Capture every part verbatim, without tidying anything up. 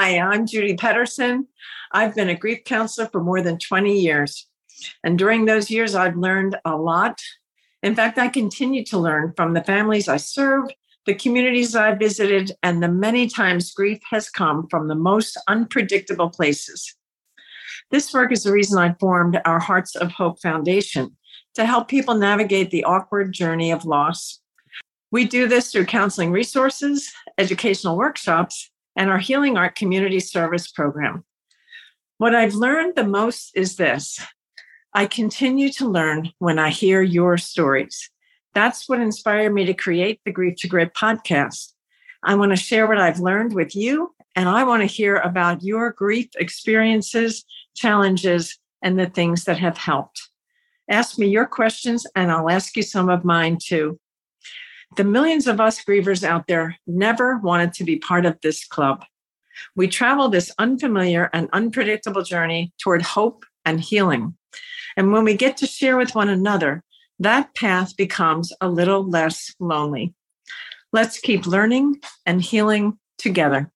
Hi, I'm Judy Pedersen. I've been a grief counselor for more than twenty years. And during those years, I've learned a lot. In fact, I continue to learn from the families I serve, the communities I visited, and the many times grief has come from the most unpredictable places. This work is the reason I formed our Hearts of Hope Foundation, to help people navigate the awkward journey of loss. We do this through counseling resources, educational workshops, and our Healing Art Community Service program. What I've learned the most is this. I continue to learn when I hear your stories. That's what inspired me to create the Grief to Grit podcast. I want to share what I've learned with you, and I want to hear about your grief experiences, challenges, and the things that have helped. Ask me your questions, and I'll ask you some of mine too. The millions of us grievers out there never wanted to be part of this club. We travel this unfamiliar and unpredictable journey toward hope and healing. And when we get to share with one another, that path becomes a little less lonely. Let's keep learning and healing together.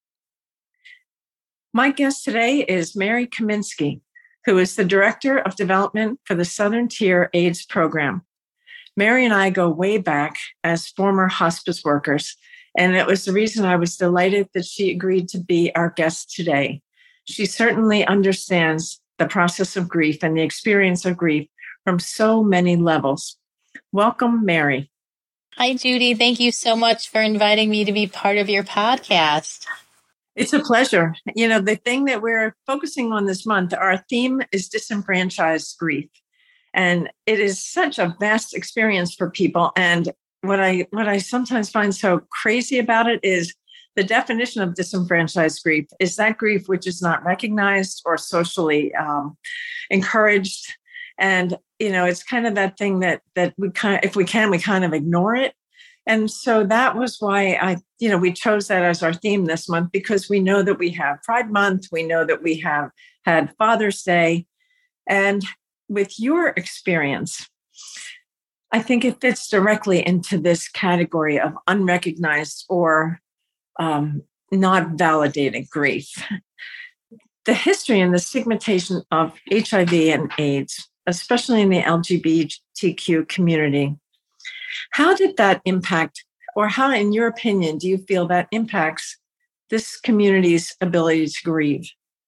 My guest today is Mary Kaminsky, who is the Director of Development for the Southern Tier AIDS Program. Mary and I go way back as former hospice workers, and it was the reason I was delighted that she agreed to be our guest today. She certainly understands the process of grief and the experience of grief from so many levels. Welcome, Mary. Hi, Judy. Thank you so much for inviting me to be part of your podcast. It's a pleasure. You know, the thing that we're focusing on this month, our theme is disenfranchised grief. And it is such a vast experience for people. And what I what I sometimes find so crazy about it is the definition of disenfranchised grief is that grief which is not recognized or socially um, encouraged. And, you know, it's kind of that thing that that we kind of, if we can, we kind of ignore it. And so that was why I, you know, we chose that as our theme this month, because we know that we have Pride Month. We know that we have had Father's Day. And with your experience, I think it fits directly into this category of unrecognized or um, not validated grief. The history and the stigmatization of H I V and AIDS, especially in the L G B T Q community, how did that impact, or how, in your opinion, do you feel that impacts this community's ability to grieve?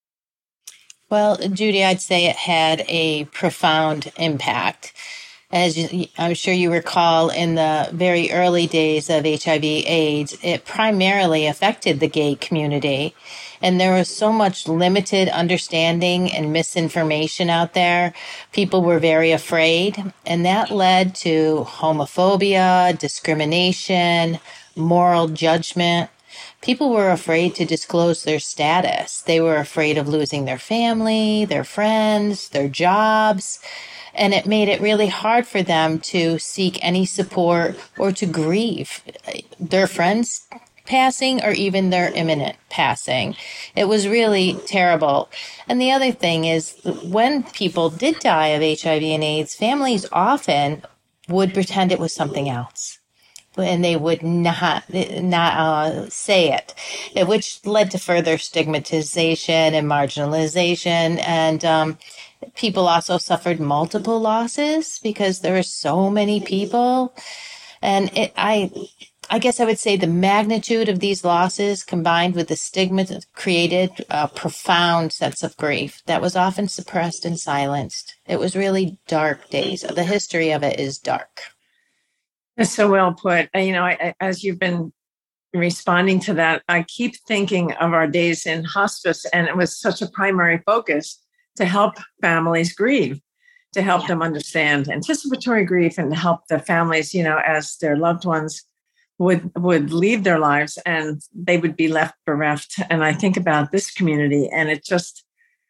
Well, Judy, I'd say it had a profound impact. As you, I'm sure you recall, in the very early days of H I V AIDS, it primarily affected the gay community. And there was so much limited understanding and misinformation out there. People were very afraid, and that led to homophobia, discrimination, moral judgment. People were afraid to disclose their status. They were afraid of losing their family, their friends, their jobs. And it made it really hard for them to seek any support or to grieve their friends passing or even their imminent passing. It was really terrible. And the other thing is, when people did die of H I V and AIDS, families often would pretend it was something else. And they would not not uh, say it, which led to further stigmatization and marginalization. And um, people also suffered multiple losses because there were so many people. And it, I, I guess I would say the magnitude of these losses combined with the stigma created a profound sense of grief that was often suppressed and silenced. It was really dark days. The history of it is dark. That's so well put. You know, I, as you've been responding to that, I keep thinking of our days in hospice, and it was such a primary focus to help families grieve, to help yeah. them understand anticipatory grief, and to help the families, you know, as their loved ones would would leave their lives and they would be left bereft. And I think about this community, and it just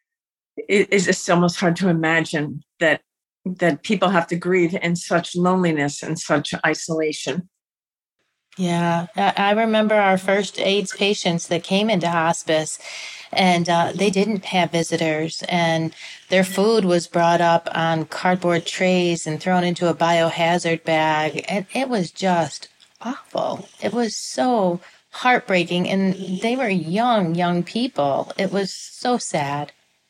it is just almost hard to imagine that that people have to grieve in such loneliness and such isolation. Yeah, I remember our first AIDS patients that came into hospice, and uh, they didn't have visitors, and their food was brought up on cardboard trays and thrown into a biohazard bag, and it was just awful. It was so heartbreaking. And they were young, young people. It was so sad.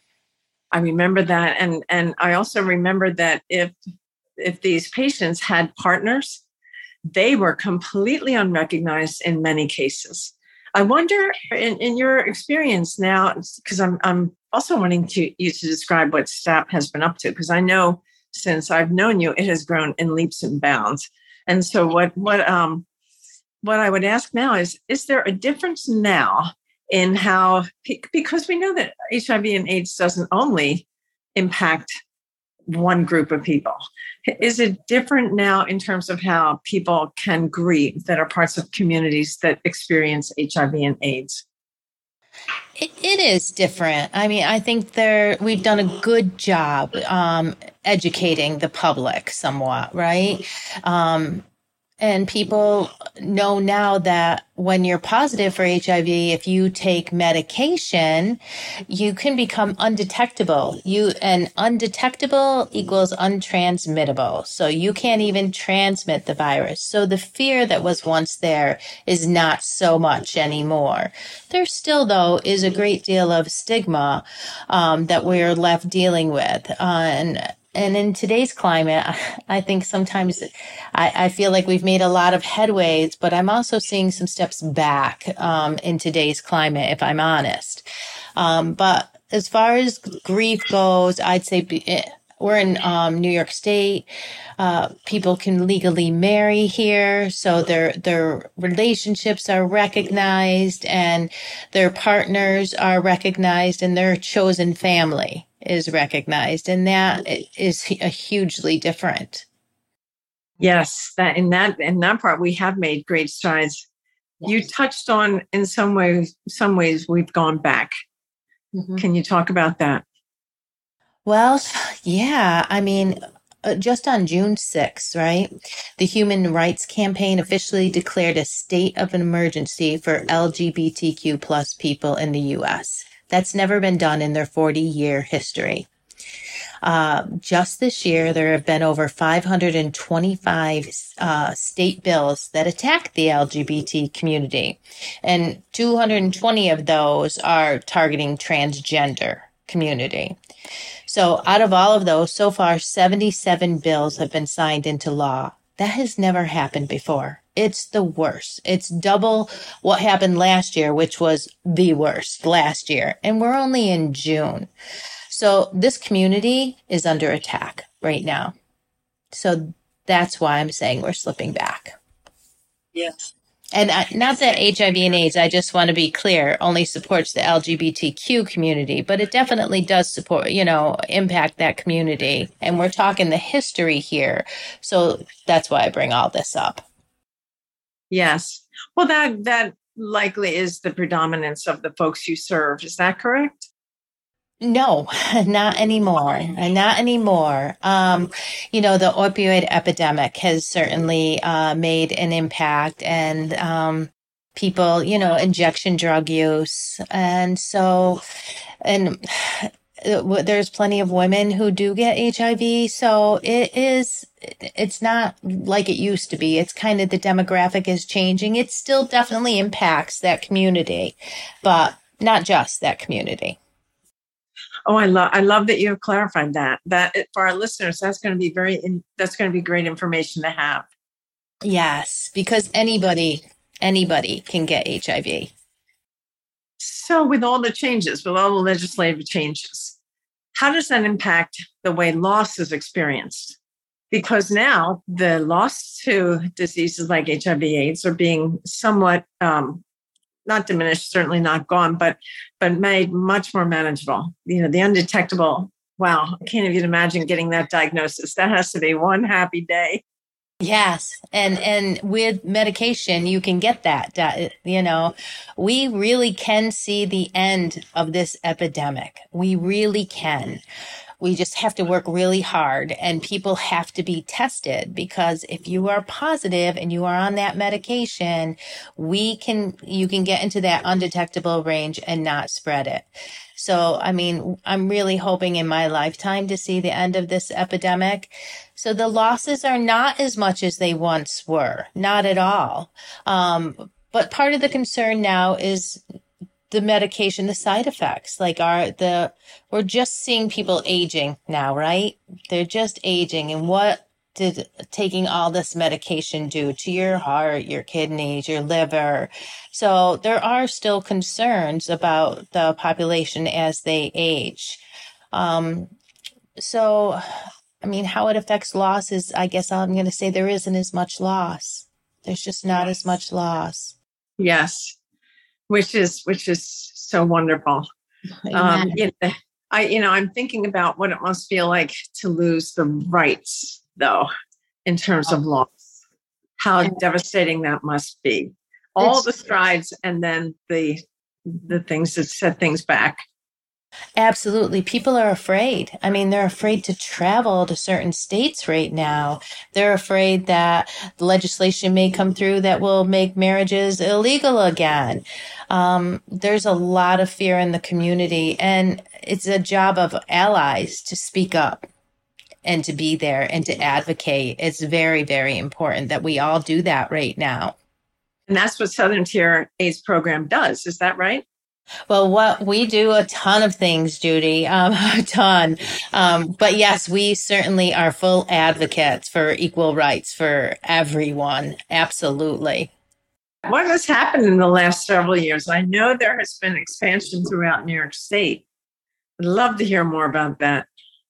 I remember that. And, and I also remember that if, if these patients had partners, they were completely unrecognized in many cases. I wonder, in, in your experience now, because I'm I'm also wanting to you to describe what STAP has been up to, because I know since I've known you, it has grown in leaps and bounds. And so, what what um what I would ask now is: is there a difference now in how, because we know that H I V and AIDS doesn't only impact one group of people. Is it different now in terms of how people can grieve that are parts of communities that experience H I V and AIDS? It, it is different. I mean, I think there we've done a good job um, educating the public somewhat, right? Um, And people know now that when you're positive for H I V, if you take medication, you can become undetectable. You and undetectable equals untransmittable. So you can't even transmit the virus. So the fear that was once there is not so much anymore. There still, though, is a great deal of stigma um, that we're left dealing with. Uh, and And in today's climate, I think sometimes I, I feel like we've made a lot of headways, but I'm also seeing some steps back um, in today's climate, if I'm honest. Um, but as far as grief goes, I'd say be, we're in um, New York State. Uh, people can legally marry here, so their their relationships are recognized and their partners are recognized and their chosen family is recognized, and that is a hugely different. Yes, that in that in that part we have made great strides. Yes. You touched on in some ways, some ways we've gone back. Mm-hmm. Can you talk about that? Well, yeah, I mean, uh, just on June sixth, right? The Human Rights Campaign officially declared a state of an emergency for L G B T Q plus people in the U S. That's never been done in their forty-year history. Uh, just this year, there have been over five hundred twenty-five uh, state bills that attack the L G B T community, and two hundred twenty of those are targeting transgender community. So out of all of those, so far, seventy-seven bills have been signed into law. That has never happened before. It's the worst. It's double what happened last year, which was the worst last year. And we're only in June. So this community is under attack right now. So that's why I'm saying we're slipping back. Yes. And I, not that H I V and AIDS, I just want to be clear, only supports the L G B T Q community, but it definitely does support, you know, impact that community. And we're talking the history here. So that's why I bring all this up. Yes. Well, that that likely is the predominance of the folks you serve. Is that correct? No, not anymore. Not anymore. Um, you know, the opioid epidemic has certainly uh, made an impact, and um, people, you know, injection drug use. And so, and there's plenty of women who do get H I V. So it is, it's not like it used to be. It's kind of the demographic is changing. It still definitely impacts that community, but not just that community. Oh, I love I love that you have clarified that. That for our listeners, that's going to be very in, that's going to be great information to have. Yes, because anybody anybody can get H I V. So, with all the changes, with all the legislative changes, how does that impact the way loss is experienced? Because now the loss to diseases like H I V/AIDS are being somewhat um, not diminished, certainly not gone, but but made much more manageable. You know, the undetectable, wow, I can't even imagine getting that diagnosis. That has to be one happy day. Yes. And, and with medication, you can get that, you know, we really can see the end of this epidemic. We really can. We just have to work really hard, and people have to be tested, because if you are positive and you are on that medication, we can, you can get into that undetectable range and not spread it. So, I mean, I'm really hoping in my lifetime to see the end of this epidemic. So the losses are not as much as they once were, not at all. Um, but part of the concern now is the medication, the side effects, like our, the, we're just seeing people aging now, right? They're just aging. And what did taking all this medication do to your heart, your kidneys, your liver? So there are still concerns about the population as they age. Um, so, I mean, how it affects loss is, I guess I'm going to say there isn't as much loss. There's just not as much loss. Yes, which is which is so wonderful. Um, you know, I, you know, I'm thinking about what it must feel like to lose the rights, though, in terms of loss. How devastating that must be. All It's, the strides and then the the things that set things back. Absolutely. People are afraid. I mean, they're afraid to travel to certain states right now. They're afraid that the legislation may come through that will make marriages illegal again. Um, there's a lot of fear in the community, and it's a job of allies to speak up and to be there and to advocate. It's very, very important that we all do that right now. And that's what Southern Tier AIDS program does. Is that right? Well, what we do a ton of things, Judy, um, a ton. Um, but yes, we certainly are full advocates for equal rights for everyone. Absolutely. What has happened in the last several years? I know there has been expansion throughout New York State. I'd love to hear more about that.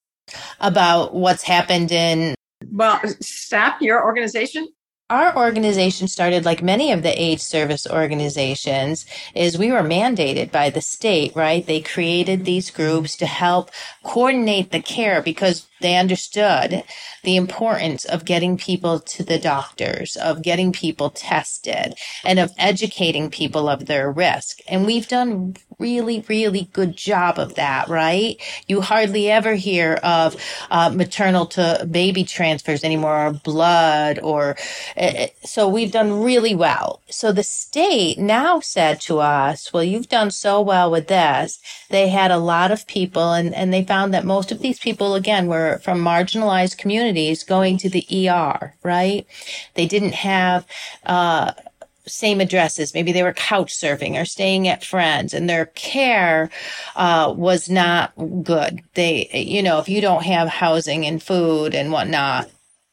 About what's happened in... Well, S T A P, your organization? Our organization started like many of the AIDS service organizations is we were mandated by the state, right? They created these groups to help coordinate the care because they understood the importance of getting people to the doctors, of getting people tested, and of educating people of their risk. And we've done really, really good job of that, right? You hardly ever hear of uh, maternal to baby transfers anymore, or blood, or uh, so we've done really well. So the state now said to us, well, you've done so well with this. They had a lot of people, and, and they found that most of these people, again, were from marginalized communities going to the E R, right? They didn't have uh same addresses. Maybe they were couch surfing or staying at friends, and their care uh, was not good. They, you know, if you don't have housing and food and whatnot,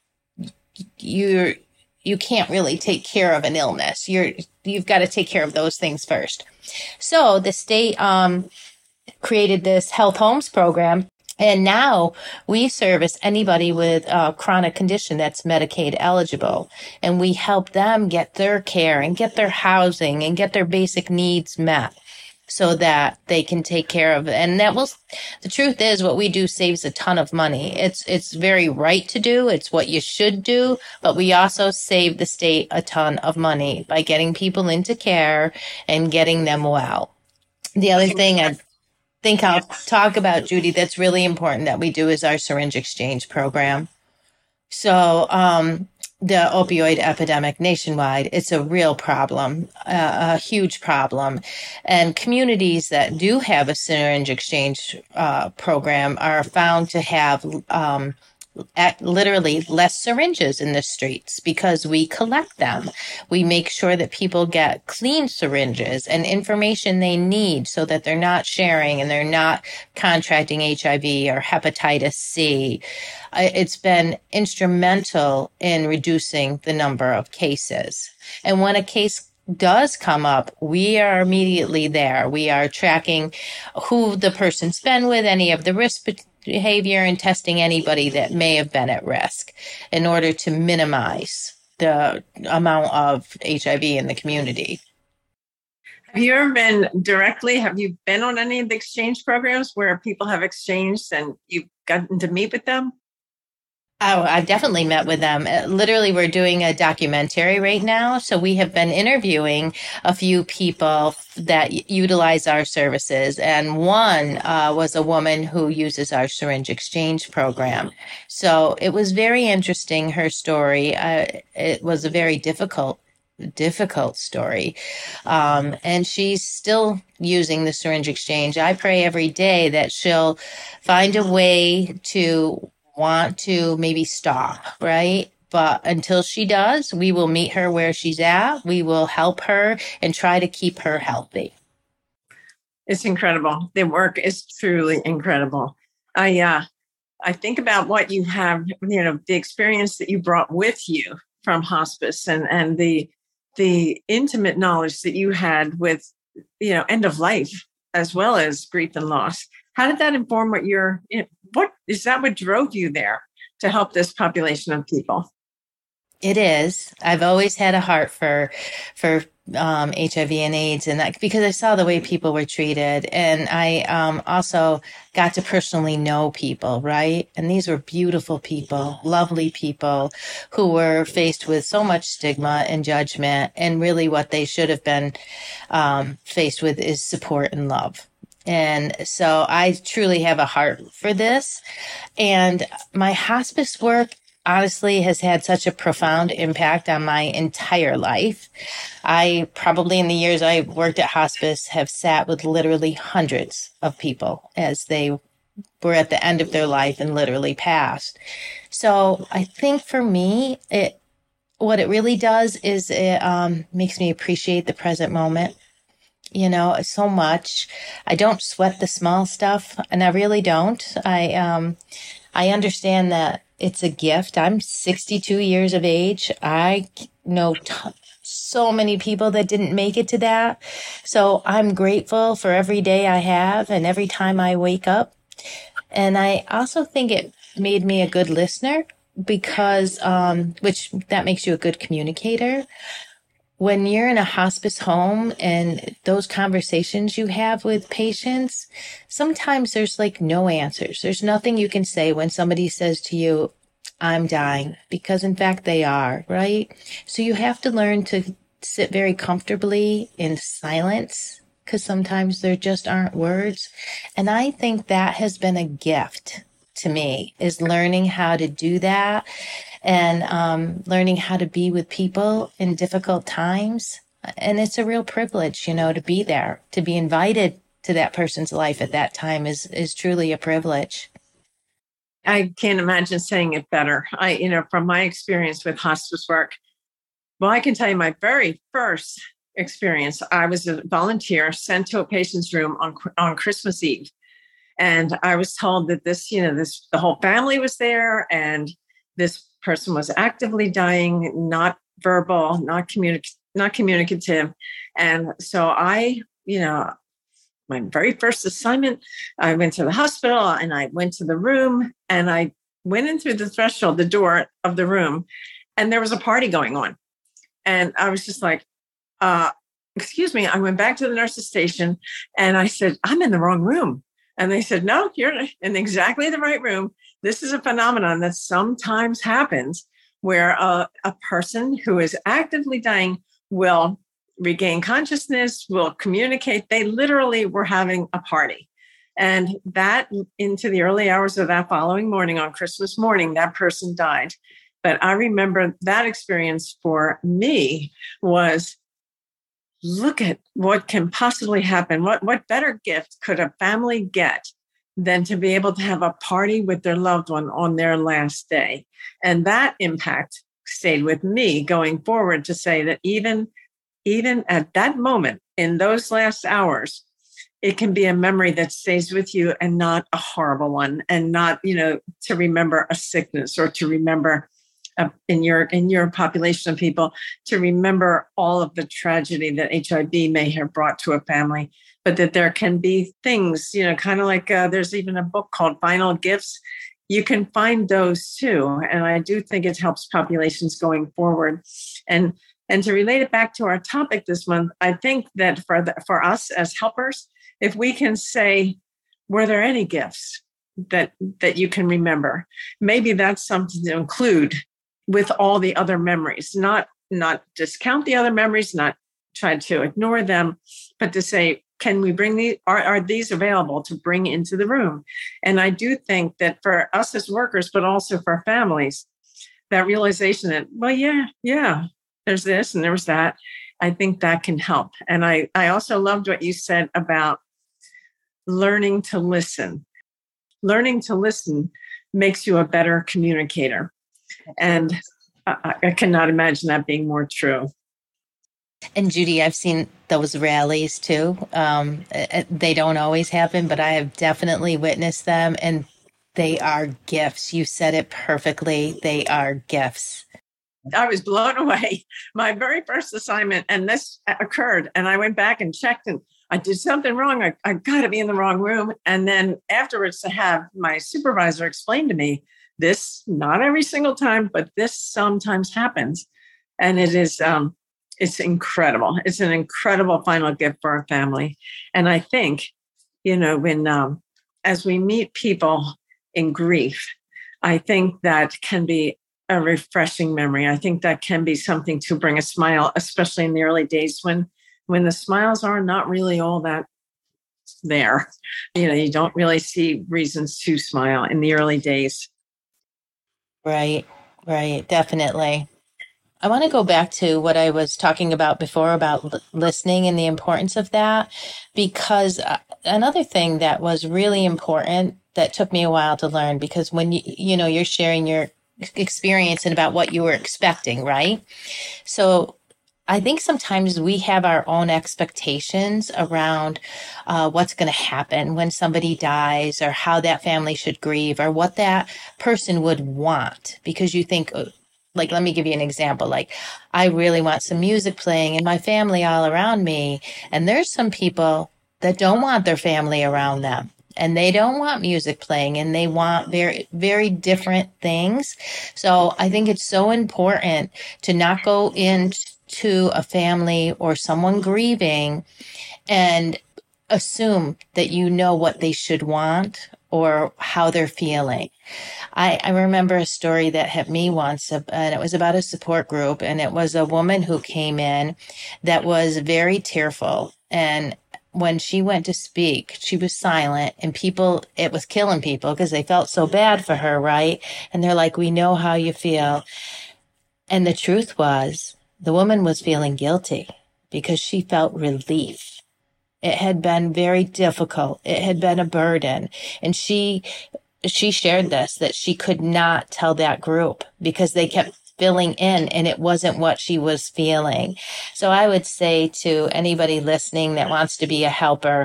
you're, you can't really take care of an illness. You're, you've got to take care of those things first. So the state um, created this health homes program. And now we service anybody with a chronic condition that's Medicaid eligible. And we help them get their care and get their housing and get their basic needs met so that they can take care of it. And that will, the truth is what we do saves a ton of money. It's, it's very right to do. It's what you should do. But we also save the state a ton of money by getting people into care and getting them well. The other thing I think I'll talk about, Judy, that's really important that we do is our syringe exchange program. So um, the opioid epidemic nationwide, it's a real problem, uh, a huge problem. And communities that do have a syringe exchange uh, program are found to have um, at literally less syringes in the streets because we collect them. We make sure that people get clean syringes and information they need so that they're not sharing and they're not contracting H I V or hepatitis C. It's been instrumental in reducing the number of cases. And when a case does come up, we are immediately there. We are tracking who the person's been with, any of the risk behavior, and testing anybody that may have been at risk in order to minimize the amount of H I V in the community. Have you ever been directly, have you been on any of the exchange programs where people have exchanged and you've gotten to meet with them? Oh, I've definitely met with them. Uh, Literally, we're doing a documentary right now. So we have been interviewing a few people that y- utilize our services. And one uh, was a woman who uses our syringe exchange program. So it was very interesting, her story. Uh, it was a very difficult difficult story. Um, and she's still using the syringe exchange. I pray every day that she'll find a way to want to maybe stop, right? But until she does, we will meet her where she's at. We will help her and try to keep her healthy. It's incredible. The work is truly incredible. I uh, I think about what you have, you know, the experience that you brought with you from hospice, and and the the intimate knowledge that you had with, you know, end of life as well as grief and loss. How did that inform what you're? You know, what is that? What drove you there to help this population of people? It is. I've always had a heart for, for um, H I V and AIDS, and that because I saw the way people were treated, and I um, also got to personally know people, right? And these were beautiful people, lovely people, who were faced with so much stigma and judgment, and really what they should have been um, faced with is support and love. And so I truly have a heart for this, and my hospice work honestly has had such a profound impact on my entire life. I probably in the years I worked at hospice have sat with literally hundreds of people as they were at the end of their life and literally passed. So I think for me, it, what it really does is it um, makes me appreciate the present moment. You know, so much. I don't sweat the small stuff, and I really don't. I, um, I understand that it's a gift. I'm sixty-two years of age. I know t- so many people that didn't make it to that. So I'm grateful for every day I have and every time I wake up. And I also think it made me a good listener because, um, which that makes you a good communicator. When you're in a hospice home and those conversations you have with patients, sometimes there's like no answers. There's nothing you can say when somebody says to you, I'm dying, because in fact they are, right? So you have to learn to sit very comfortably in silence because sometimes there just aren't words. And I think that has been a gift to me, is learning how to do that. And um, learning how to be with people in difficult times. And it's a real privilege, you know, to be there, to be invited to that person's life at that time is, is truly a privilege. I can't imagine saying it better. I, you know, from my experience with hospice work, well, I can tell you my very first experience. I was a volunteer sent to a patient's room on, on Christmas Eve. And I was told that this, you know, this, the whole family was there, and this person was actively dying, not verbal, not communic- not communicative. And so I, you know, my very first assignment, I went to the hospital and I went to the room and I went in through the threshold, the door of the room, and there was a party going on. And I was just like, uh, excuse me. I went back to the nurse's station and I said, I'm in the wrong room. And they said, no, you're in exactly the right room. This is a phenomenon that sometimes happens where a, a person who is actively dying will regain consciousness, will communicate. They literally were having a party. And that into the early hours of that following morning, on Christmas morning, that person died. But I remember that experience for me was, look at what can possibly happen. What, what better gift could a family get than to be able to have a party with their loved one on their last day? And that impact stayed with me going forward to say that even, even at that moment, in those last hours, it can be a memory that stays with you and not a horrible one, and not, you know, to remember a sickness or to remember uh, in your in your population of people, to remember all of the tragedy that H I V may have brought to a family, but that there can be things, you know, kind of like uh, there's even a book called Final Gifts. You can find those too. And I do think it helps populations going forward. And and to relate it back to our topic this month, I think that for the, for us as helpers, if we can say, were there any gifts that that you can remember? Maybe that's something to include with all the other memories, not not discount the other memories, not try to ignore them, but to say, can we bring these, are, are these available to bring into the room? And I do think that for us as workers, but also for families, that realization that, well, yeah, yeah, there's this and there's that. I think that can help. And I, I also loved what you said about learning to listen. Learning to listen makes you a better communicator. And I, I cannot imagine that being more true. And Judy, I've seen those rallies too. Um, uh, they don't always happen, but I have definitely witnessed them, and they are gifts. You said it perfectly. They are gifts. I was blown away. My very first assignment, and this occurred, and I went back and checked, and I did something wrong. I, I got to be in the wrong room. And then afterwards, to have my supervisor explain to me this, not every single time, but this sometimes happens, and it is. Um, It's incredible. It's an incredible final gift for our family. And I think, you know, when um, as we meet people in grief, I think that can be a refreshing memory. I think that can be something to bring a smile, especially in the early days when when the smiles are not really all that there. You know, you don't really see reasons to smile in the early days. Right, right, definitely. I want to go back to what I was talking about before about l- listening and the importance of that, because uh, another thing that was really important that took me a while to learn, because when you, you know, you're sharing your experience and about what you were expecting, right? So I think sometimes we have our own expectations around uh, what's going to happen when somebody dies, or how that family should grieve, or what that person would want, because you think, uh, like, let me give you an example. Like, I really want some music playing in my family all around me. And there's some people that don't want their family around them. And they don't want music playing, and they want very, very different things. So I think it's so important to not go into a family or someone grieving and assume that you know what they should want or how they're feeling. I, I remember a story that hit me once, uh, and it was about a support group, and it was a woman who came in that was very tearful. And when she went to speak, she was silent, and people, it was killing people because they felt so bad for her, right? And they're like, we know how you feel. And the truth was, the woman was feeling guilty because she felt relief. It had been very difficult. It had been a burden. And she she shared this, that she could not tell that group because they kept filling in and it wasn't what she was feeling. So I would say to anybody listening that wants to be a helper,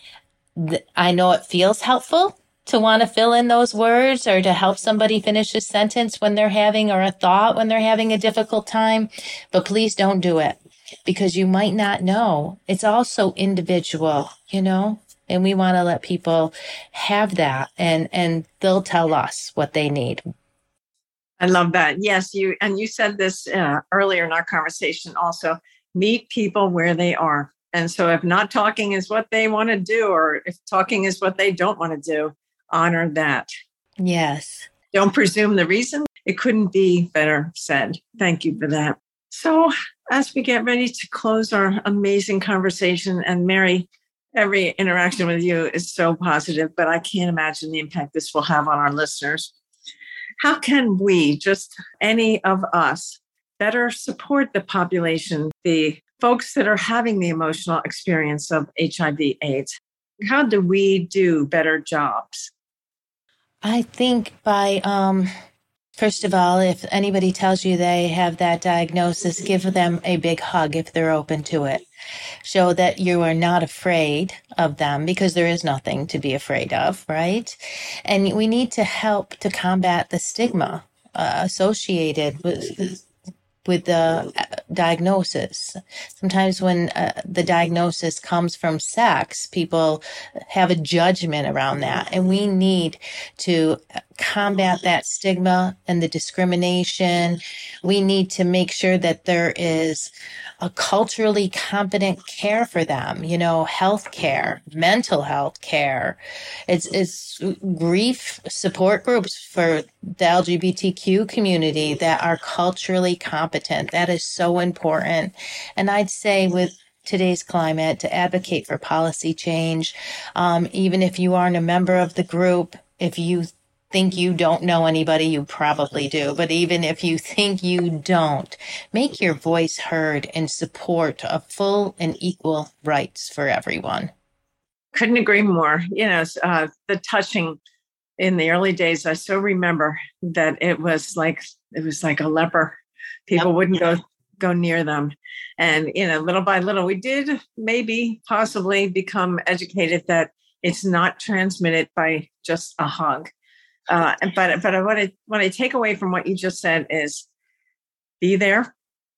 th- I know it feels helpful to want to fill in those words or to help somebody finish a sentence when they're having, or a thought when they're having a difficult time, but please don't do it, because you might not know. It's also individual, you know, and we want to let people have that, and, and they'll tell us what they need. I love that. Yes, you and you said this uh, earlier in our conversation also. Meet people where they are. And so if not talking is what they want to do, or if talking is what they don't want to do, honor that. Yes. Don't presume the reason. It couldn't be better said. Thank you for that. So as we get ready to close our amazing conversation, and Mary, every interaction with you is so positive, but I can't imagine the impact this will have on our listeners. How can we, just any of us, better support the population, the folks that are having the emotional experience of H I V AIDS? How do we do better jobs? I think by, um, first of all, if anybody tells you they have that diagnosis, give them a big hug if they're open to it. Show that you are not afraid of them, because there is nothing to be afraid of, right? And we need to help to combat the stigma uh, associated with with the diagnosis. Sometimes when uh, the diagnosis comes from sex, people have a judgment around that. And we need to combat that stigma and the discrimination. We need to make sure that there is a culturally competent care for them, you know, health care, mental health care. It's, it's grief support groups for the L G B T Q community that are culturally competent. That is so important. And I'd say with today's climate, to advocate for policy change, um, even if you aren't a member of the group, if you think you don't know anybody, you probably do. But even if you think you don't, make your voice heard in support of full and equal rights for everyone. Couldn't agree more. You know, uh, the touching in the early days, I so remember that it was like it was like a leper People Yep. wouldn't go go near them. And, you know, little by little, we did maybe possibly become educated that it's not transmitted by just a hug. Uh, but but what I, what I take away from what you just said is be there,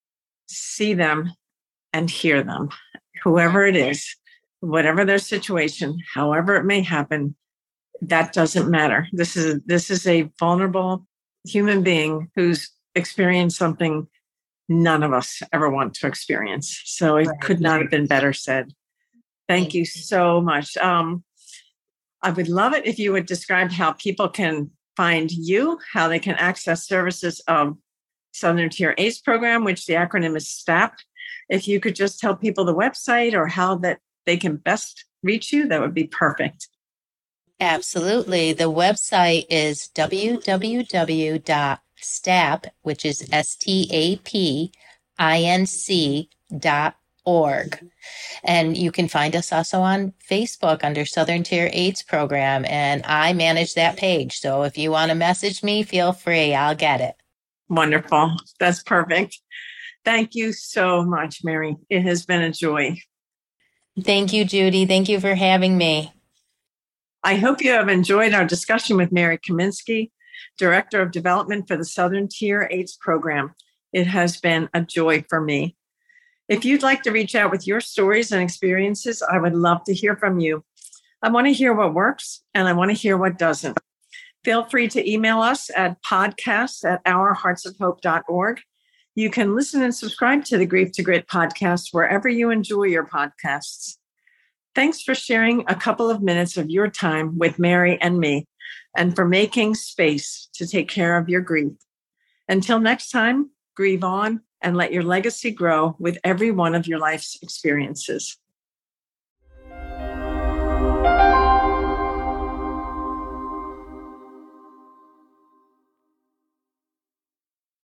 see them, and hear them. Whoever it is, whatever their situation, however it may happen, that doesn't matter. This is this is a vulnerable human being who's experienced something none of us ever want to experience. So it Right. could not have been better said. Thank you so much. Um, I would love it if you would describe how people can find you, how they can access services of Southern Tier AIDS program, which the acronym is STAP. If you could just tell people the website or how that they can best reach you, that would be perfect. Absolutely. The website is w w w dot stap, which is S T A P I N C dot org. And you can find us also on Facebook under Southern Tier AIDS Program. And I manage that page. So if you want to message me, feel free. I'll get it. Wonderful. That's perfect. Thank you so much, Mary. It has been a joy. Thank you, Judy. Thank you for having me. I hope you have enjoyed our discussion with Mary Kaminsky, Director of Development for the Southern Tier AIDS Program. It has been a joy for me. If you'd like to reach out with your stories and experiences, I would love to hear from you. I want to hear what works and I want to hear what doesn't. Feel free to email us at podcasts at our hearts of hope dot org. You can listen and subscribe to the Grief to Grit podcast wherever you enjoy your podcasts. Thanks for sharing a couple of minutes of your time with Mary and me, and for making space to take care of your grief. Until next time, grieve on and let your legacy grow with every one of your life's experiences.